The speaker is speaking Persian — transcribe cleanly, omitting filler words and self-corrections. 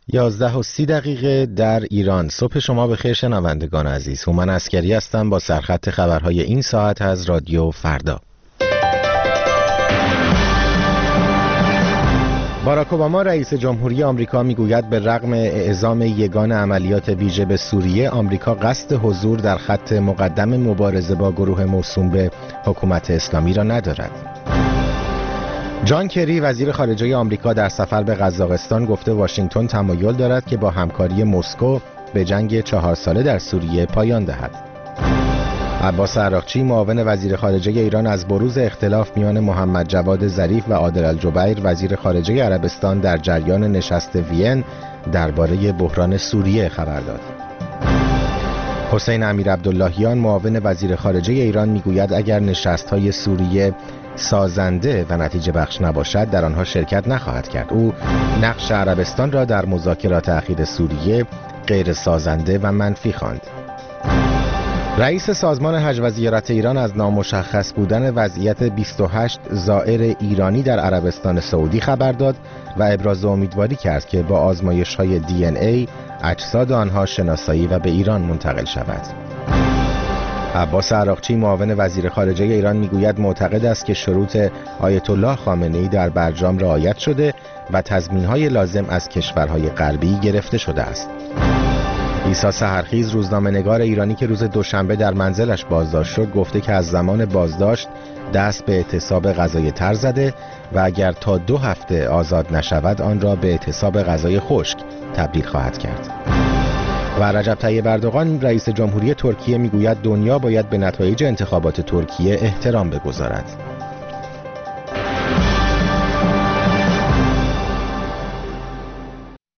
11:30 در ایران. صبح شما بخیر شنوندگان عزیز. هومن عسکری هستم با سرخط خبرهای این ساعت از رادیو فردا. باراک اوباما رئیس جمهوری آمریکا میگوید به رغم اعزام یگان عملیات ویژه به سوریه، آمریکا قصد حضور در خط مقدم مبارزه با گروه موسوم به حکومت اسلامی را ندارد. جان کری وزیر خارجه آمریکا در سفر به قزاقستان گفته واشنگتن تمایل دارد که با همکاری مسکو به جنگ 4 ساله در سوریه پایان دهد. عباس عراقچی معاون وزیر خارجه ایران از بروز اختلاف میان محمد جواد ظریف و عادل الجبیر وزیر خارجه عربستان در جریان نشست وین درباره بحران سوریه خبر داد. حسین امیرعبداللهیان معاون وزیر خارجه ایران میگوید اگر نشست‌های سوریه سازنده و نتیجه بخش نباشد در آنها شرکت نخواهد کرد. او نقش عربستان را در مذاکرات اخیر سوریه غیر سازنده و منفی خواند. رئیس سازمان حج و زیارت ایران از نامشخص بودن وضعیت 28 زائر ایرانی در عربستان سعودی خبر داد و ابراز امیدواری کرد که با آزمایش‌های DNA اجساد آنها شناسایی و به ایران منتقل شود. عباس عراقچی معاون وزیر خارجه ایران میگوید معتقد است که شروط آیت الله خامنه‌ای در برجام رعایت شده و تضمین‌های لازم از کشورهای غربی گرفته شده است. عیسی سحرخیز روزنامه‌نگار ایرانی که روز دوشنبه در منزلش بازداشت شد گفته که از زمان بازداشت دست به اعتصاب غذای تر زده و اگر تا 2 هفته آزاد نشود آن را به اعتصاب غذای خشک تبدیل خواهد کرد. و رجب طیب اردوغان رئیس جمهوری ترکیه میگوید دنیا باید به نتایج انتخابات ترکیه احترام بگذارد.